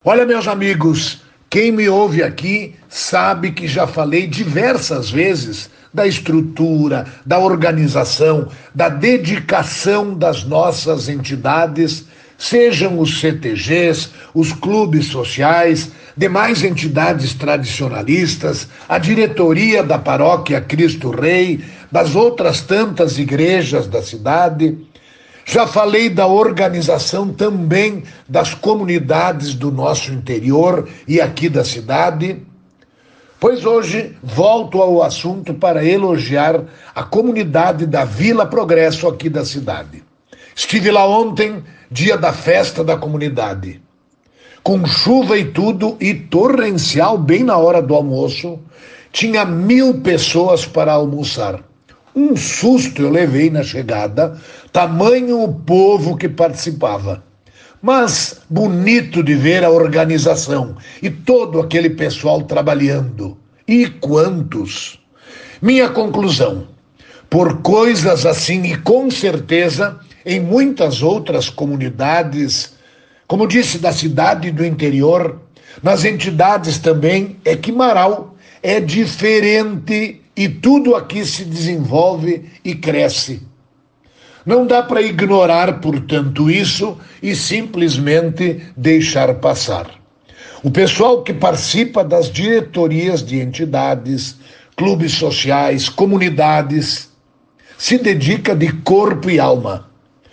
Olha, meus amigos, quem me ouve aqui sabe que já falei diversas vezes da estrutura, da organização, da dedicação das nossas entidades, sejam os CTGs, os clubes sociais, demais entidades tradicionalistas, a diretoria da paróquia Cristo Rei, das outras tantas igrejas da cidade. Já falei da organização também das comunidades do nosso interior e aqui da cidade, pois hoje volto ao assunto para elogiar a comunidade da Vila Progresso aqui da cidade. Estive lá ontem, dia da festa da comunidade. Com chuva e tudo, e torrencial bem na hora do almoço, tinha 1.000 pessoas para almoçar. Um susto eu levei na chegada, tamanho o povo que participava. Mas bonito de ver a organização e todo aquele pessoal trabalhando. E quantos? Minha conclusão: por coisas assim e com certeza em muitas outras comunidades, como disse, da cidade e do interior, nas entidades também, é que Marau é diferente e tudo aqui se desenvolve e cresce. Não dá para ignorar, portanto, isso e simplesmente deixar passar. O pessoal que participa das diretorias de entidades, clubes sociais, comunidades, se dedica de corpo e alma.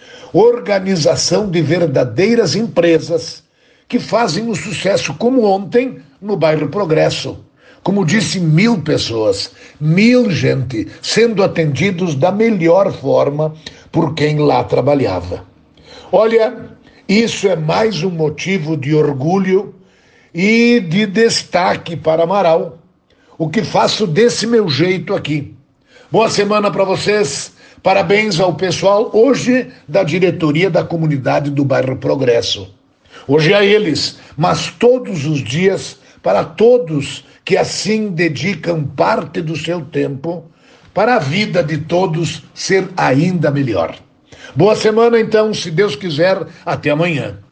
Organização de verdadeiras empresas que fazem o sucesso, como ontem no bairro Progresso. Como disse, 1.000 pessoas, 1.000 gente sendo atendidos da melhor forma por quem lá trabalhava. Olha, isso é mais um motivo de orgulho e de destaque para Marau, o que faço desse meu jeito aqui. Boa semana para vocês, parabéns ao pessoal hoje da diretoria da comunidade do bairro Progresso. Hoje a eles, mas todos os dias para todos que assim dedicam parte do seu tempo para a vida de todos ser ainda melhor. Boa semana então, se Deus quiser, até amanhã.